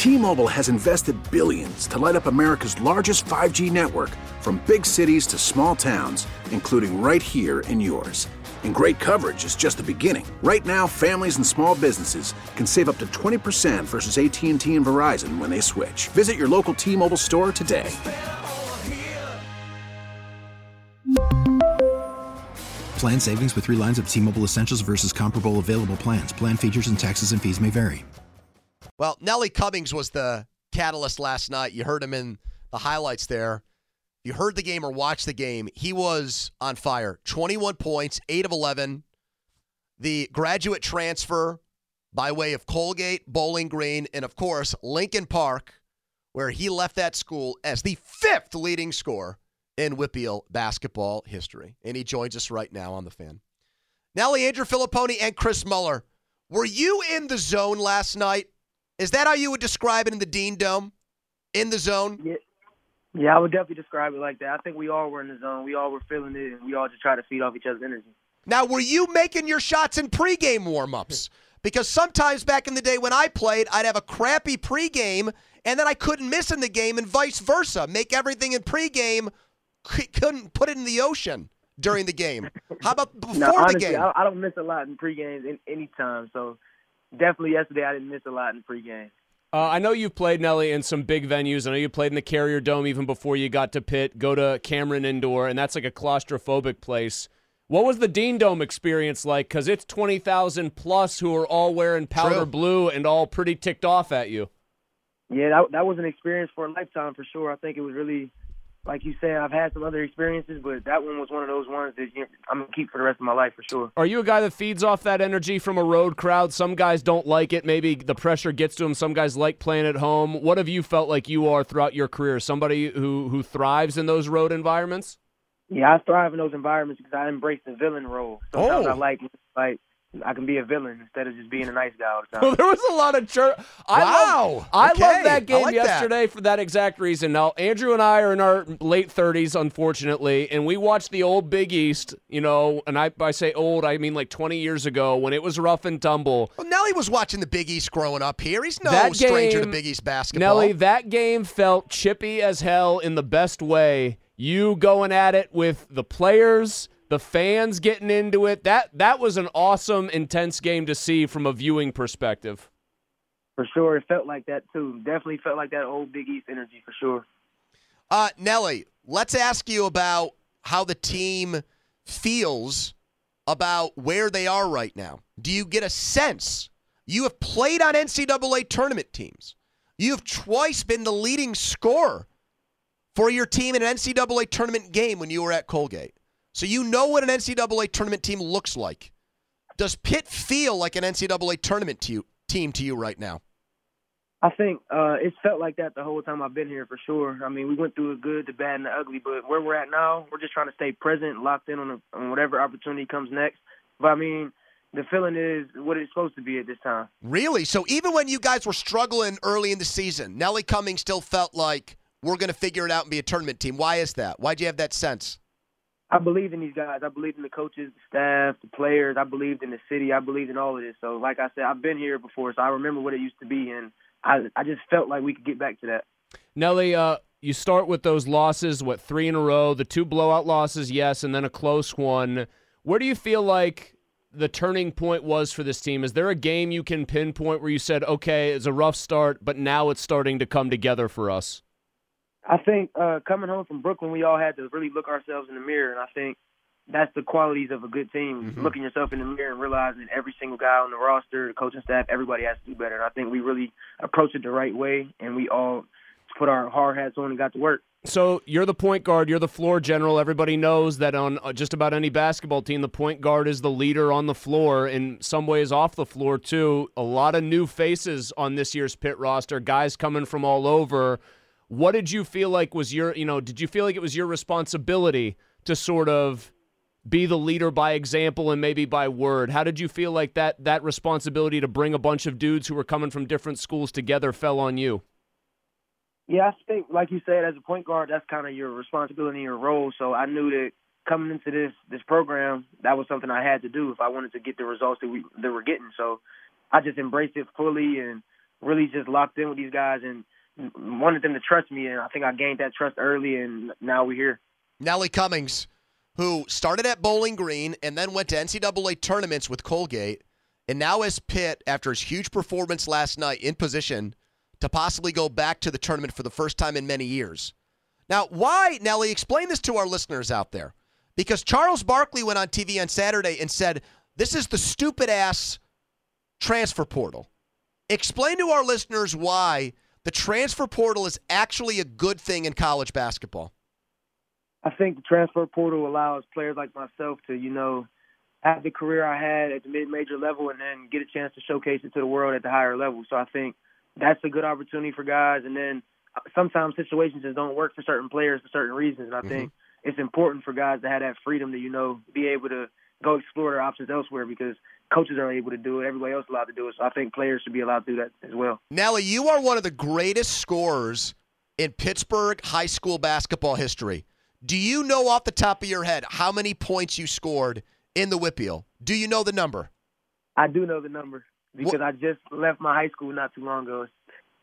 T-Mobile has invested billions to light up America's largest 5G network, from big cities to small towns, including right here in yours. And great coverage is just the beginning. Right now, families and small businesses can save up to 20% versus AT&T and Verizon when they switch. Visit your local T-Mobile store today. Plan savings with 3 lines of T-Mobile Essentials versus comparable available plans. Plan features and taxes and fees may vary. Well, Nelly Cummings was the catalyst last night. You heard him in the highlights there. You heard the game or watched the game. He was on fire. 21 points, 8 of 11. The graduate transfer by way of Colgate, Bowling Green, and, of course, Lincoln Park, where he left that school as the 5th leading scorer in WPIAL basketball history. And he joins us right now on The Fan. Nelly, Andrew Filipponi, and Chris Muller, were you in the zone last night? Is that how you would describe it in the Dean Dome? In the zone? Yeah, I would definitely describe it like that. I think we all were in the zone. We all were feeling it, and we all just tried to feed off each other's energy. Now, were you making your shots in pregame warm-ups? Because sometimes back in the day when I played, I'd have a crappy pregame, and then I couldn't miss in the game, and vice versa. Make everything in pregame, couldn't put it in the ocean during the game. How about before the game? I don't miss a lot in pregames any time, so definitely yesterday I didn't miss a lot in pregame. I know you've played, Nelly, in some big venues. I know you played in the Carrier Dome even before you got to Pitt, go to Cameron Indoor, and that's like a claustrophobic place. What was the Dean Dome experience like? Because it's 20,000 plus who are all wearing powder blue and all pretty ticked off at you. Yeah, that was an experience for a lifetime for sure. I think it was really, like you said, I've had some other experiences, but that one was one of those ones that I'm going to keep for the rest of my life for sure. Are you a guy that feeds off that energy from a road crowd? Some guys don't like it. Maybe the pressure gets to them. Some guys like playing at home. What have you felt like you are throughout your career? Somebody who thrives in those road environments? Yeah, I thrive in those environments because I embrace the villain role. Sometimes I like I can be a villain instead of just being a nice guy all the time. Well, there was a lot of I love that game yesterday for that exact reason. Now, Andrew and I are in our late 30s, unfortunately, and we watched the old Big East, and I say old, I mean like 20 years ago when it was rough and tumble. Well, Nelly was watching the Big East growing up here. He's no stranger to Big East basketball. Nelly, that game felt chippy as hell in the best way. You going at it with the players, the fans getting into it. That was an awesome, intense game to see from a viewing perspective. For sure. It felt like that, too. Definitely felt like that old Big East energy, for sure. Nelly, let's ask you about how the team feels about where they are right now. Do you get a sense? You have played on NCAA tournament teams. You have twice been the leading scorer for your team in an NCAA tournament game when you were at Colgate. So you know what an NCAA tournament team looks like. Does Pitt feel like an NCAA tournament team to you right now? I think it's felt like that the whole time I've been here for sure. I mean, we went through the good, the bad, and the ugly, but where we're at now, we're just trying to stay present, locked in on whatever opportunity comes next. But, I mean, the feeling is what it's supposed to be at this time. Really? So even when you guys were struggling early in the season, Nelly Cummings still felt like we're going to figure it out and be a tournament team. Why is that? Why'd you have that sense? I believe in these guys. I believe in the coaches, the staff, the players. I believed in the city. I believed in all of this. So, like I said, I've been here before, so I remember what it used to be, and I just felt like we could get back to that. Nelly, you start with those losses, 3 in a row, the 2 blowout losses, yes, and then a close one. Where do you feel like the turning point was for this team? Is there a game you can pinpoint where you said, okay, it's a rough start, but now it's starting to come together for us? I think coming home from Brooklyn, we all had to really look ourselves in the mirror, and I think that's the qualities of a good team, looking yourself in the mirror and realizing every single guy on the roster, the coaching staff, everybody has to do better. And I think we really approached it the right way, and we all put our hard hats on and got to work. So you're the point guard, you're the floor general. Everybody knows that on just about any basketball team, the point guard is the leader on the floor, in some ways off the floor too. A lot of new faces on this year's Pitt roster, guys coming from all over. What did you feel like was did you feel like it was your responsibility to sort of be the leader by example and maybe by word? How did you feel like that responsibility to bring a bunch of dudes who were coming from different schools together fell on you? Yeah, I think, like you said, as a point guard, that's kind of your responsibility and your role. So I knew that coming into this program, that was something I had to do if I wanted to get the results that we're getting. So I just embraced it fully and really just locked in with these guys and wanted them to trust me, and I think I gained that trust early, and now we're here. Nelly Cummings, who started at Bowling Green and then went to NCAA tournaments with Colgate, and now has Pitt, after his huge performance last night, in position to possibly go back to the tournament for the first time in many years. Now, why, Nelly, explain this to our listeners out there. Because Charles Barkley went on TV on Saturday and said, this is the stupid-ass transfer portal. Explain to our listeners why the transfer portal is actually a good thing in college basketball. I think the transfer portal allows players like myself to, have the career I had at the mid-major level and then get a chance to showcase it to the world at the higher level. So I think that's a good opportunity for guys. And then sometimes situations just don't work for certain players for certain reasons. And I think it's important for guys to have that freedom to, be able to go explore their options elsewhere because coaches are able to do it. Everybody else is allowed to do it. So I think players should be allowed to do that as well. Nelly, you are one of the greatest scorers in Pittsburgh high school basketball history. Do you know off the top of your head how many points you scored in the WPIAL? Do you know the number? I do know the number because I just left my high school not too long ago. It's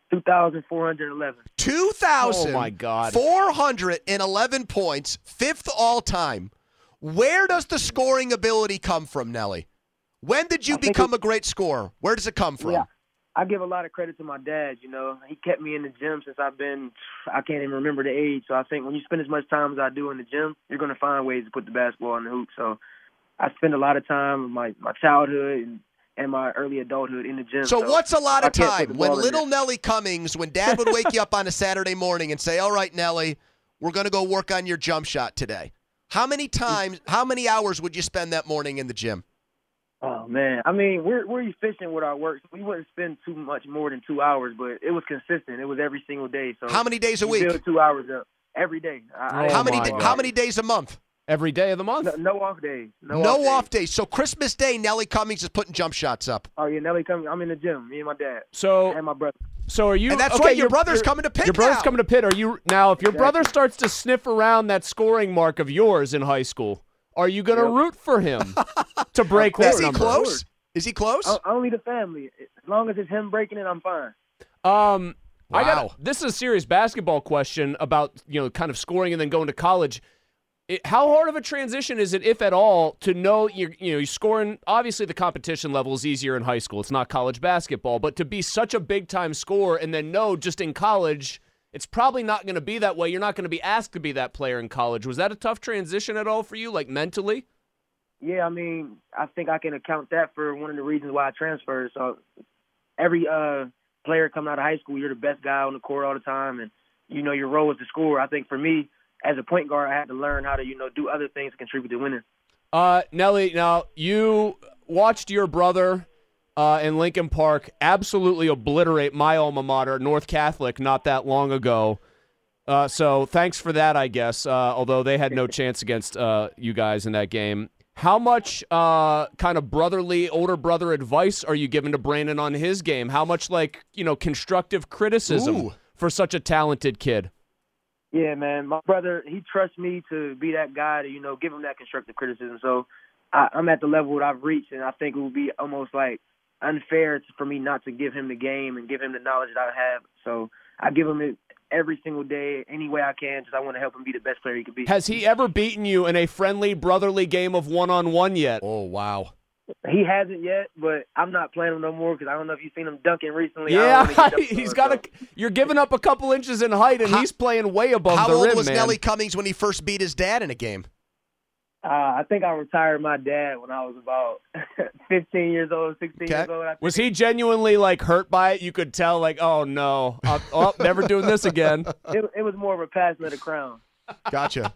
2,411. 2,000. Oh, my God. 411 points, fifth all-time. Where does the scoring ability come from, Nelly? When did you become a great scorer? Where does it come from? Yeah, I give a lot of credit to my dad. He kept me in the gym since I can't even remember the age. So I think when you spend as much time as I do in the gym, you're going to find ways to put the basketball in the hoop. So I spend a lot of time in my childhood and my early adulthood in the gym. So what's a lot of time? When little there. Nelly Cummings, when Dad would wake you up on a Saturday morning and say, all right, Nelly, we're going to go work on your jump shot today. How many hours would you spend that morning in the gym? Oh, man. I mean, we're efficient with our work. So we wouldn't spend too much more than 2 hours, but it was consistent. It was every single day. So how many days a week? Build 2 hours up every day. How many days a month? Every day of the month? No off days. No off days. So Christmas Day, Nelly Cummings is putting jump shots up. Oh, yeah, Nelly Cummings. I'm in the gym, me and my dad. And my brother. So are you? And that's okay, right. Your brother's coming to Pitt. Your brother's coming to Pitt. Are you now? If your Exactly. brother starts to sniff around that scoring mark of yours in high school, are you going to root for him to break that Is he number? close? Is he close? Only the family. As long as it's him breaking it, I'm fine. Wow. This is a serious basketball question about kind of scoring and then going to college. How hard of a transition is it, if at all, to know you're scoring? Obviously, the competition level is easier in high school. It's not college basketball, but to be such a big time scorer and then know just in college, it's probably not going to be that way. You're not going to be asked to be that player in college. Was that a tough transition at all for you, like mentally? Yeah, I mean, I think I can account that for one of the reasons why I transferred. So every player coming out of high school, you're the best guy on the court all the time, and your role is to score. I think for me, as a point guard, I had to learn how to, do other things to contribute to winning. Nelly, now you watched your brother in Lincoln Park absolutely obliterate my alma mater, North Catholic, not that long ago. So thanks for that, I guess, although they had no chance against you guys in that game. How much kind of brotherly, older brother advice are you giving to Brandon on his game? How much, constructive criticism for such a talented kid? Yeah, man. My brother, he trusts me to be that guy to, give him that constructive criticism. So I'm at the level that I've reached, and I think it would be almost unfair for me not to give him the game and give him the knowledge that I have. So I give him it every single day, any way I can, because I want to help him be the best player he could be. Has he ever beaten you in a friendly, brotherly game of one-on-one yet? Oh, wow. He hasn't yet, but I'm not playing him no more because I don't know if you've seen him dunking recently. Yeah, you're giving up a couple inches in height, and he's playing way above the rim, man. How old was Nelly Cummings when he first beat his dad in a game? I think I retired my dad when I was about 15 years old, 16 years old. Was he genuinely, hurt by it? You could tell, oh, no, never doing this again. It was more of a passing of the crown. Gotcha.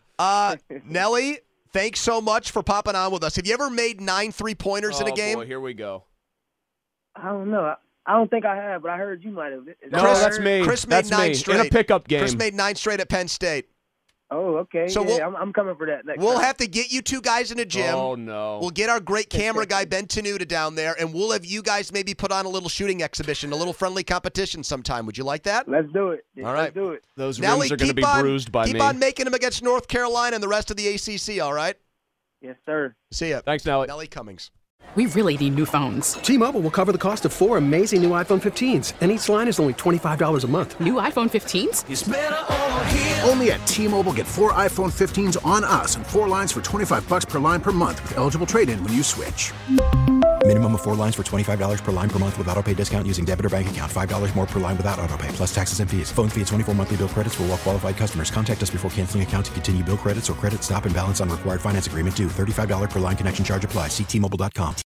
Nelly, thanks so much for popping on with us. Have you ever made 9 3-pointers in a game? Oh, boy, here we go. I don't know. I don't think I have, but I heard you might have. No, that's me. Chris made 9 straight. In a pickup game. Chris made 9 straight at Penn State. Oh, okay. So I'm coming for that next We'll time. have to get you two guys in a gym. Oh, no. We'll get our great camera guy, Ben Tenuta, down there, and we'll have you guys maybe put on a little shooting exhibition, a little friendly competition sometime. Would you like that? Let's do it. All right. Let's do it. Those Nelly, rims are going to be bruised by me. Keep on making them against North Carolina and the rest of the ACC, all right? Yes, sir. See ya. Thanks, Nelly. Nelly Cummings. We really need new phones. T-Mobile will cover the cost of 4 amazing new iPhone 15s, and each line is only $25 a month. New iPhone 15s? It's better over here. Only at T-Mobile, get 4 iPhone 15s on us and 4 lines for $25 per line per month with eligible trade-in when you switch. Minimum of 4 lines for $25 per line per month with autopay discount using debit or bank account. $5 more per line without autopay, plus taxes and fees. Phone fee at 24 monthly bill credits for well-qualified customers. Contact us before canceling account to continue bill credits or credit stop and balance on required finance agreement due. $35 per line connection charge applies. See T-Mobile.com.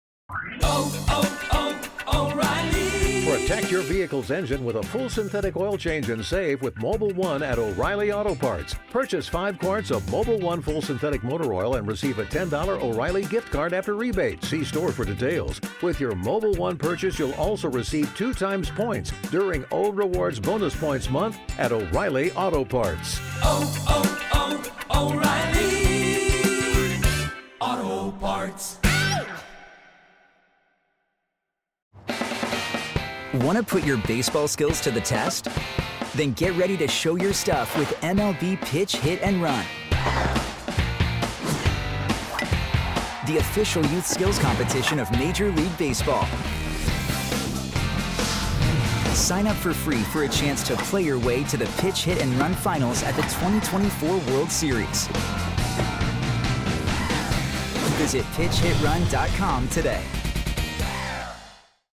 O'Reilly. Protect your vehicle's engine with a full synthetic oil change and save with Mobil 1 at O'Reilly Auto Parts. Purchase 5 quarts of Mobil 1 full synthetic motor oil and receive a $10 O'Reilly gift card after rebate. See store for details. With your Mobil 1 purchase, you'll also receive 2 times points during O Rewards Bonus Points Month at O'Reilly Auto Parts. O'Reilly Auto Parts. Want to put your baseball skills to the test? Then get ready to show your stuff with MLB Pitch, Hit, and Run. The official youth skills competition of Major League Baseball. Sign up for free for a chance to play your way to the Pitch, Hit, and Run finals at the 2024 World Series. Visit PitchHitRun.com today.